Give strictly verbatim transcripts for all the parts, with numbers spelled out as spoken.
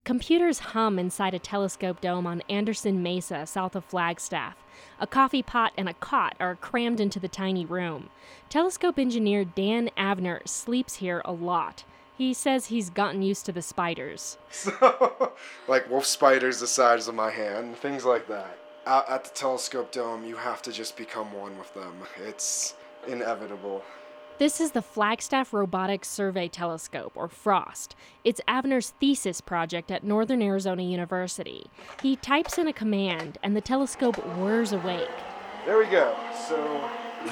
Computers hum inside a telescope dome on Anderson Mesa, south of Flagstaff. A coffee pot and a cot are crammed into the tiny room. Telescope engineer Dan Avner sleeps here a lot. He says he's gotten used to the spiders. So, like wolf spiders the size of my hand, things like that. Out at the telescope dome, you have to just become one with them. It's inevitable. This is the Flagstaff Robotics Survey Telescope, or FROST. It's Avner's thesis project at Northern Arizona University. He types in a command, and the telescope whirs awake. There we go. So,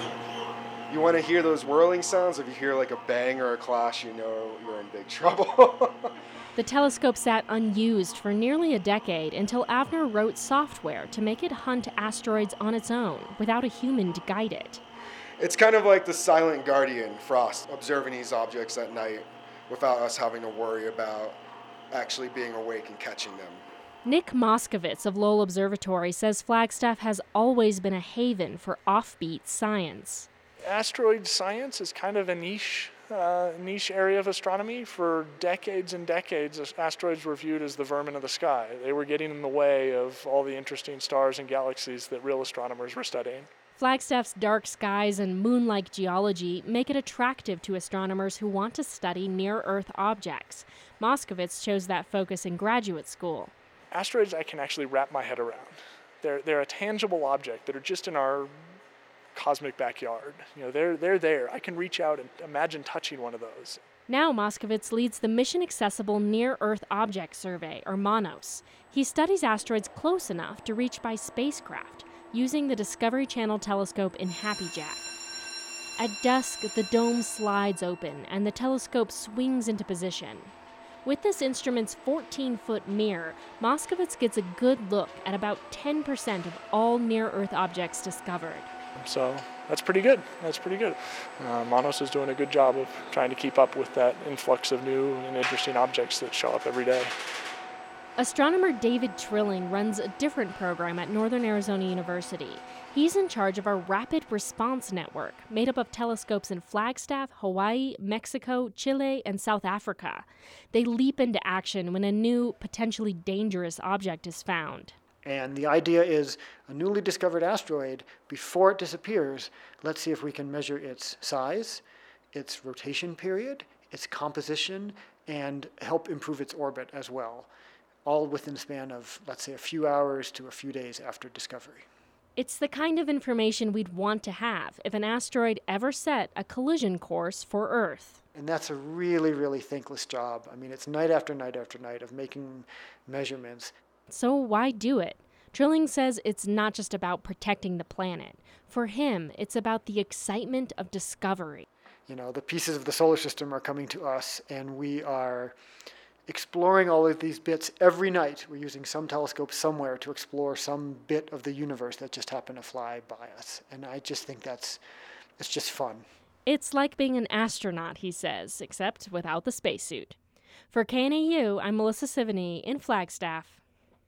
you want to hear those whirling sounds? If you hear like a bang or a clash, you know you're in big trouble. The telescope sat unused for nearly a decade until Avner wrote software to make it hunt asteroids on its own, without a human to guide it. It's kind of like the silent guardian, Frost, observing these objects at night without us having to worry about actually being awake and catching them. Nick Moskovitz of Lowell Observatory says Flagstaff has always been a haven for offbeat science. Asteroid science is kind of a niche, uh, niche area of astronomy. For decades and decades, asteroids were viewed as the vermin of the sky. They were getting in the way of all the interesting stars and galaxies that real astronomers were studying. Flagstaff's dark skies and moon-like geology make it attractive to astronomers who want to study near-Earth objects. Moskovitz chose that focus in graduate school. Asteroids I can actually wrap my head around. They're, they're a tangible object that are just in our cosmic backyard. You know, they're, they're there. I can reach out and imagine touching one of those. Now Moskovitz leads the Mission Accessible Near-Earth Object Survey, or MANOS. He studies asteroids close enough to reach by spacecraft, using the Discovery Channel telescope in Happy Jack. At dusk, the dome slides open and the telescope swings into position. With this instrument's fourteen-foot mirror, Moskovitz gets a good look at about ten percent of all near-Earth objects discovered. So that's pretty good. That's pretty good. Uh, MANOS is doing a good job of trying to keep up with that influx of new and interesting objects that show up every day. Astronomer David Trilling runs a different program at Northern Arizona University. He's in charge of a rapid response network made up of telescopes in Flagstaff, Hawaii, Mexico, Chile, and South Africa. They leap into action when a new, potentially dangerous object is found. And the idea is a newly discovered asteroid, before it disappears, let's see if we can measure its size, its rotation period, its composition, and help improve its orbit as well, all within the span of, let's say, a few hours to a few days after discovery. It's the kind of information we'd want to have if an asteroid ever set a collision course for Earth. And that's a really, really thankless job. I mean, it's night after night after night of making measurements. So why do it? Trilling says it's not just about protecting the planet. For him, it's about the excitement of discovery. You know, the pieces of the solar system are coming to us, and we are exploring all of these bits every night. We're using some telescope somewhere to explore some bit of the universe that just happened to fly by us. And I just think that's, it's just fun. It's like being an astronaut, he says, except without the spacesuit. For K N A U, I'm Melissa Sivany in Flagstaff.